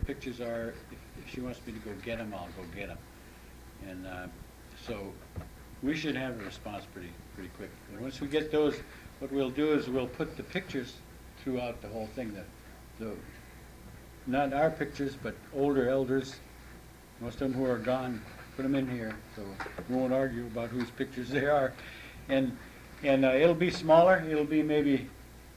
pictures are. If she wants me to go get them, I'll go get them. And so we should have a response pretty quick. And once we get those, what we'll do is we'll put the pictures throughout the whole thing. The not our pictures, but older elders, most of them who are gone, put them in here, so we won't argue about whose pictures they are. And it'll be smaller. It'll be maybe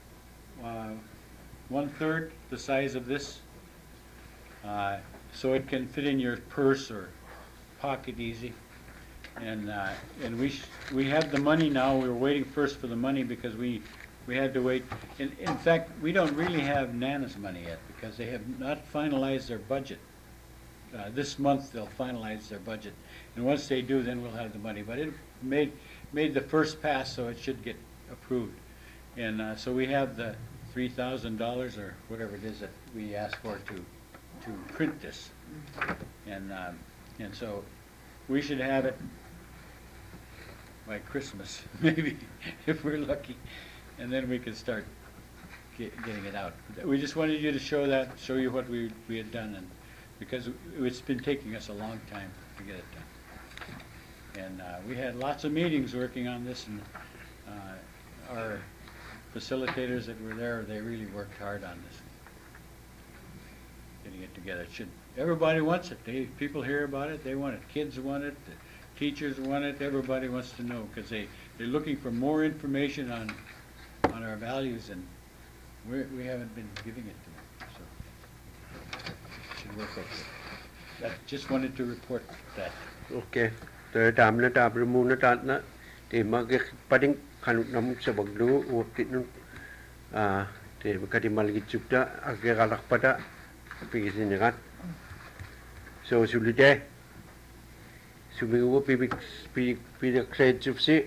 1/3 the size of this, so it can fit in your purse or pocket easy. And we have the money now. We were waiting first for the money because we had to wait. In fact, we don't really have Nana's money yet because they have not finalized their budget. This month they'll finalize their budget, and once they do, then we'll have the money. But it made the first pass, so it should get approved. And so we have the $3,000 or whatever it is that we asked for to print this, and so we should have it by Christmas, maybe, if we're lucky, and then we can start getting it out. We just wanted you to show you what we had done, and because it's been taking us a long time to get it done. And we had lots of meetings working on this, and our facilitators that were there, they really worked hard on this, getting it together. Everybody wants it. People hear about it. They want it. Kids want it. The teachers want it. Everybody wants to know because they're looking for more information on our values, and we haven't been giving it to them. So it should work okay. Just wanted to report that. Okay. The time na tabre muna tat na te mag pading kanut nam sa bagdo wakit nun te kadi malgit jupda agalak pada pigisin ngat so sulite sumigo pibik trade jupsi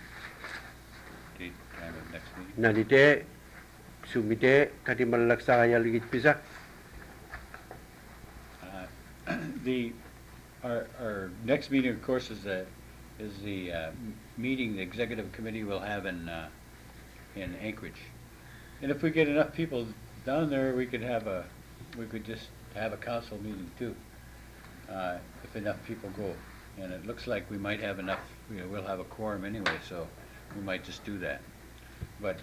Time of next meeting. nalite sumite kadi malaksa ya ligit pisa Our next meeting, of course, is the meeting the executive committee will have in Anchorage. And if we get enough people down there, we could just have a council meeting too, if enough people go. And it looks like we might have enough. We'll have a quorum anyway, so we might just do that. But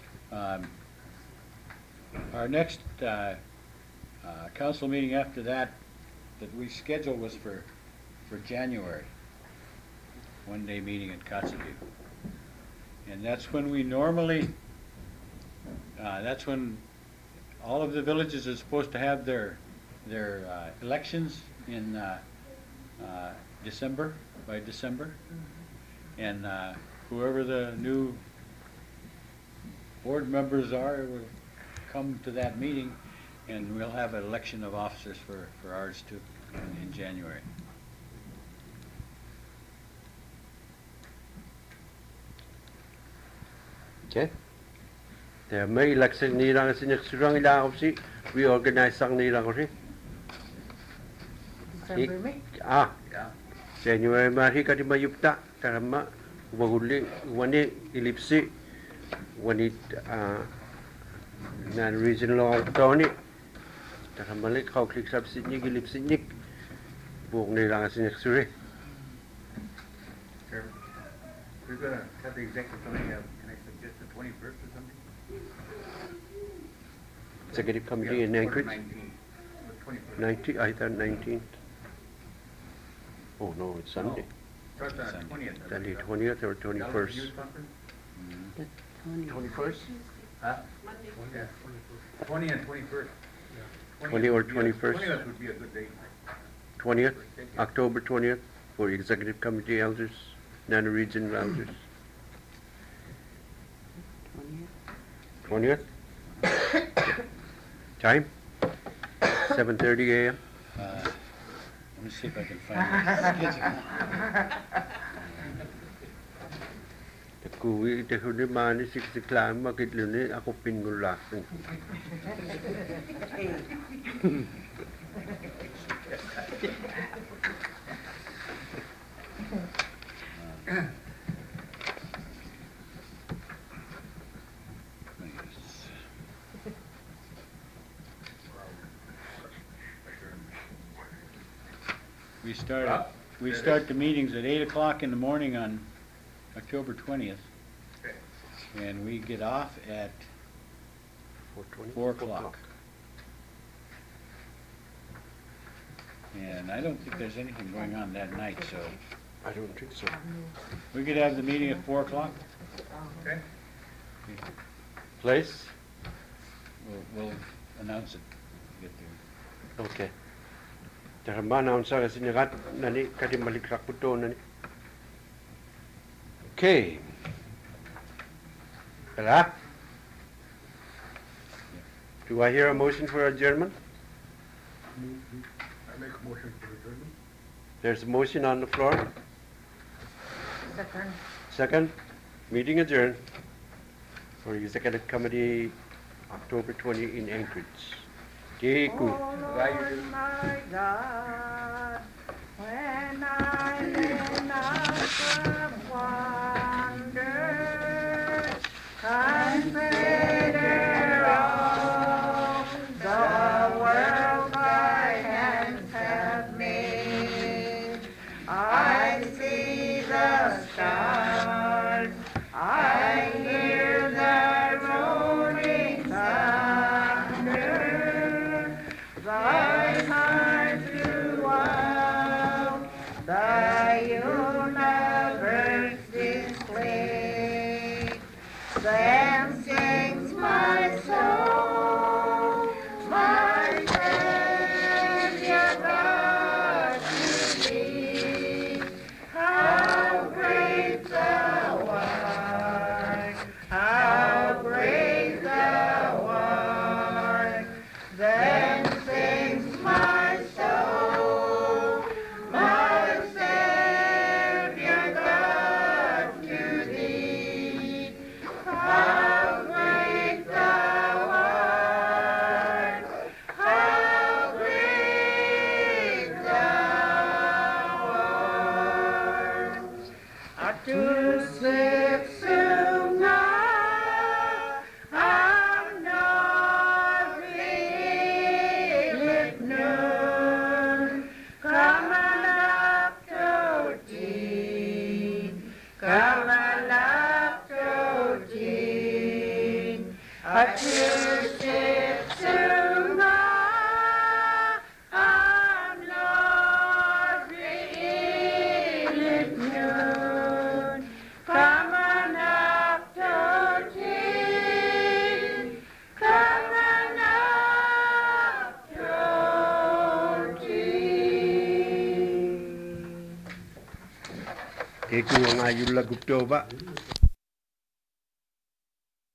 our next council meeting after that we scheduled was for January, one-day meeting at Kotzebue. And that's when we normally, that's when all of the villages are supposed to have their elections in December, by December. And whoever the new board members are will come to that meeting, and we'll have an election of officers for ours too in January. okay te may election ni lang sinek surang ila opsi reorganize sang ni lang opsi December, May. Yeah. January mari kadi mayupta karama waguli wani ilipsi wani nan regional toni takamalik kau klik subsidy ilipsi nik buk ni lang sinek suri We're going to have the executive committee, can I suggest the 21st or something? executive committee in Anchorage 19. The 21st. 19 I thought 19th oh no it's Sunday Starts on Sunday. 20th. Sunday 20th or 21st Youth conference? The 21st? Huh? Yeah. 20 and 21st. 20 or would be a- 21st. 20th would be a good date. 20th October 20th for executive committee elders Nana region elders 20th time 7:30 a.m. Let me see if I can find my schedule. Kuwi te hudi mani sik klam makit luni ako pingulak We start the meetings at 8 o'clock in the morning on October 20th, Okay. and we get off at 4:20? 4 o'clock. And I don't think there's anything going on that night, so I don't think so. we could have the meeting at 4 o'clock. Okay. Place? We'll announce it. Get there. Okay. Terima announcer kasi ni Rat nani kadi malikrak puto nani. Okay. Kala? Do I hear a motion for adjournment? I make a motion for adjournment. There's a motion on the floor. Second. Second, meeting adjourned for Executive Committee, October 20 in Anchorage. Kiku. Lord my God, when I'm in a wonder, consider all the world thy hands have made. I see the stars, I hear the rolling thunder, thy heart throughout the universe displayed. Then sings my soul, my Savior God to thee. How great thou art, how great thou art. Then sings my soul, my Savior God to thee. How great thou art, how great thou art. Atu sipsuna Lit noon, kaman up to tea, kaman up to tea. Atu sipsuna lit noon, kaman up to tea, kaman up to tea. Kiku ang ayun lagup to ba?